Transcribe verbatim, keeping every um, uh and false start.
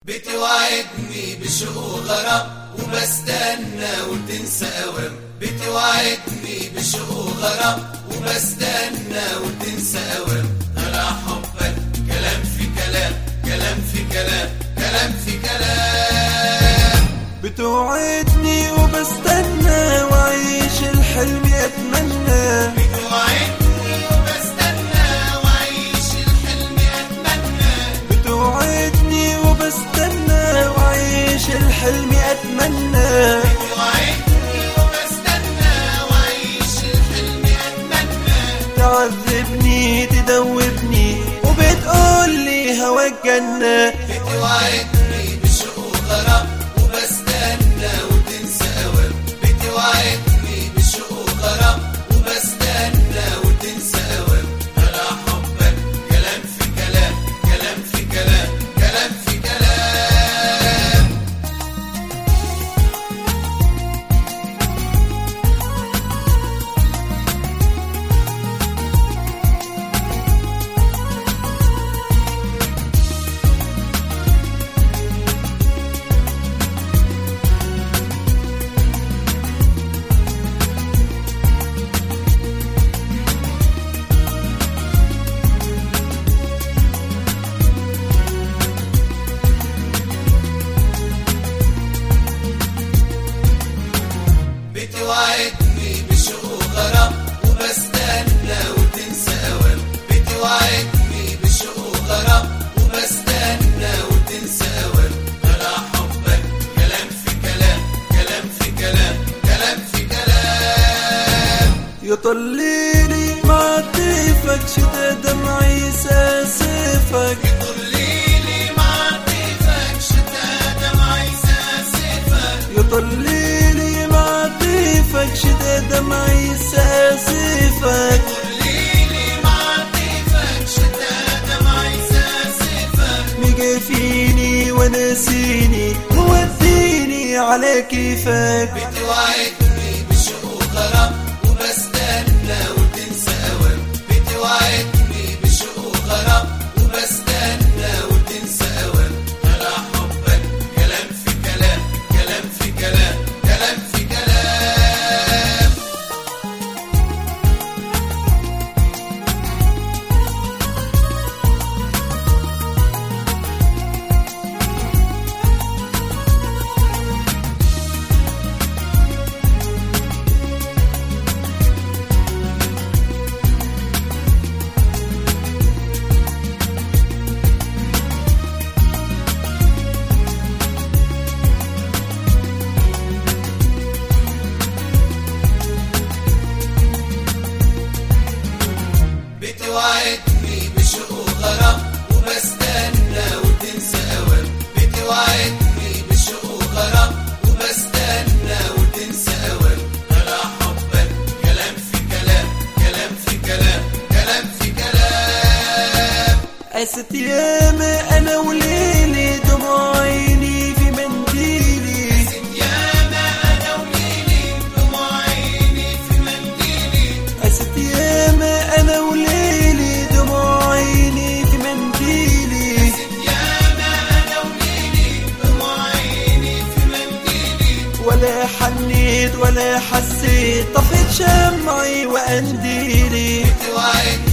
بتوعدني بشوق وغرام وبستنى وتنسى أوام. بتوعدني بشوق وغرام وبستنى وتنسى أوام. طلع حبك كلام في كلام، كلام في كلام، كلام في كلام. بتوعدني وبستنى وعيش الحلم أتمنى. بتوعدني وبستنى وعيش الحلم أتمنى. بتوعدني وبستنى وعيش الحلم أتمنى. بتوعدني وبستنى وعيش الحلم أتمنى. تعذبني تدوبني وبتقولي هواك جنة. بتوعدني بشوق وغرام وبستنى وتنسى أوام. بتوعدني بشوق وغرام وبستنى وتنسى أوام. طلع حبك كلام في كلام، كلام في كلام، كلام في كلام. بتوعدني بشوق وغرام وبستنى وتنسى أوام. بتوعدني بشوق وغرام وبستنى وتنسى أوام. طلع حبك كلام في كلام، كلام في كلام، كلام في كلام. يطليلي مع طيفك شتا دمعي ساسفك. يطليلي مع طيفك شتا دمعي ساسفك. يطليلي مع طيفك شتا دمعي ساسفك. يطليلي مع طيفك شتا دمعي ساسفك. مقافيني ونسيني ووديني على كيفك. بتوعدني بشوق وغرام وبستنى وتنسى أوام. بتوعدني بشوق وغرام وبستنى وتنسى أوام. طلع حبك كلام في كلام، كلام في كلام، كلام في كلام. بتوعدني بشوق وغرام وبستنى وتنسى أوام. بتوعدني بشوق وغرام وبستنى وتنسى أوام. طلع حبك كلام في كلام، كلام في كلام، كلام في كلام. قست ياما أنا وليلي دموع عيني في منديلي. ياما أنا وليلي دموع عيني في منديلي. قست ياما أنا وليلي دموع عيني في منديلي. ياما أنا وليلي دموع عيني في منديلي. ولا حنيت ولا حسيت طفيت شمعي وقنديلي. بتوعدني